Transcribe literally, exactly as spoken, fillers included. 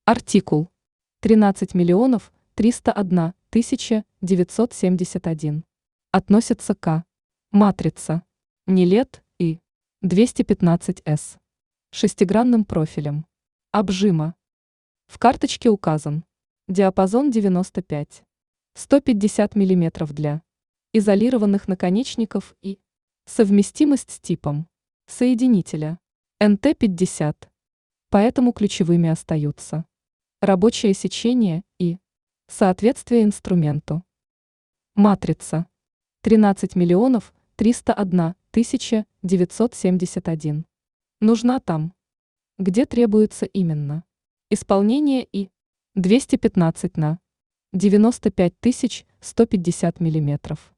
Артикул тринадцать миллионов триста одна тысяча девятьсот семьдесят один. Относится к матрица Нилет И двести пятнадцать эс шестигранным профилем обжима. В карточке указан диапазон девяносто пять - сто пятьдесят миллиметров для изолированных наконечников и совместимость с типом соединителя эн тэ пятьдесят, поэтому ключевыми остаются рабочее сечение и соответствие инструменту. Матрица тринадцать миллионов триста одна тысяча девятьсот семьдесят один. Нужна там, где требуется именно исполнение и двести пятнадцать на девяносто пять тысяч сто пятьдесят миллиметров.